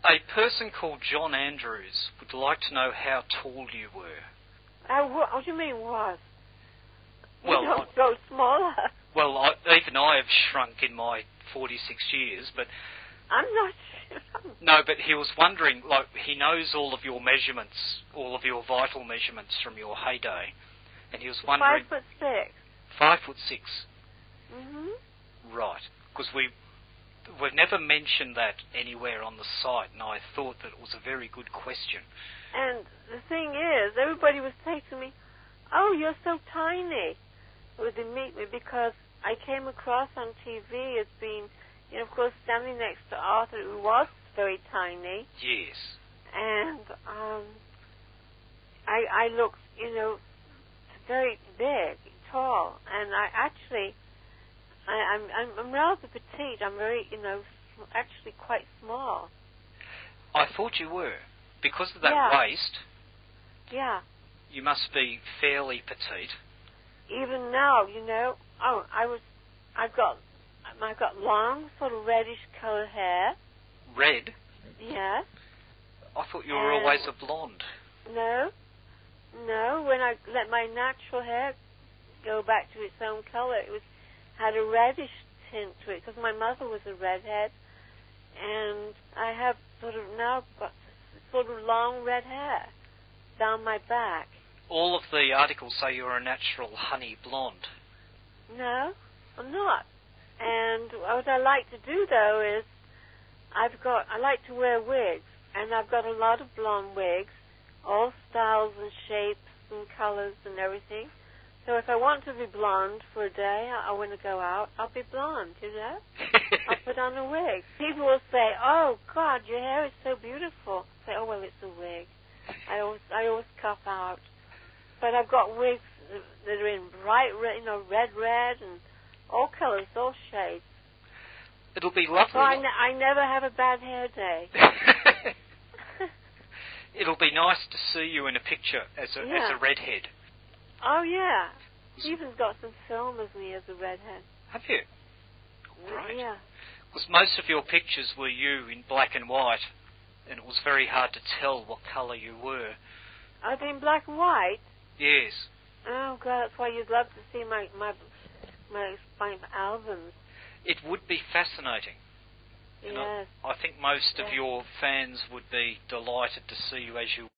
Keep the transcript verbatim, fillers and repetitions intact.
A person called John Andrews would like to know how tall you were. Uh, what, what do you mean, what? Well, you don't I, go smaller. Well, I, even I have shrunk in my forty-six years, but... I'm not sure. No, but he was wondering, like, he knows all of your measurements, all of your vital measurements from your heyday, and he was wondering... Five foot six. Five foot six. Mm-hmm. Right, because we... We've never mentioned that anywhere on the site, and I thought that it was a very good question. And the thing is, everybody was saying to me, oh, you're so tiny, when they meet me, because I came across on T V as being, you know, of course, standing next to Arthur, who was very tiny. Yes. And um, I, I looked, you know, very big, tall, and I actually... I, I'm, I'm I'm rather petite. I'm very, you know, actually quite small. I thought you were. Because of that yeah. waist, yeah. you must be fairly petite. Even now, you know, oh, I was, I've got, I've got long, sort of reddish colored hair. Red? Yes. I thought you were and always a blonde. No, no. When I let my natural hair go back to its own color, it was had a reddish tint to it, because my mother was a redhead, and I have sort of now got sort of long red hair down my back. All of the articles say you're a natural honey blonde. No, I'm not. And what I like to do, though, is I've got, I like to wear wigs, and I've got a lot of blonde wigs, all styles and shapes and colors and everything. So if I want to be blonde for a day, I, I want to go out, I'll be blonde, you know? I'll put on a wig. People will say, oh, God, your hair is so beautiful. I say, oh, well, it's a wig. I always, I always cuff out. But I've got wigs that are in bright red, you know, red, red, and all colors, all shades. It'll be lovely. So I, ne- I never have a bad hair day. It'll be nice to see you in a picture as a, yeah. as a redhead. Oh, yeah. Stephen's got some film of me as a redhead. Have you? Great. Yeah. Because most of your pictures were you in black and white, and it was very hard to tell what colour you were. Are they in black and white? Yes. Oh, God, that's why you'd love to see my, my, my, my albums. It would be fascinating. Yes. And I, I think most yes. of your fans would be delighted to see you as you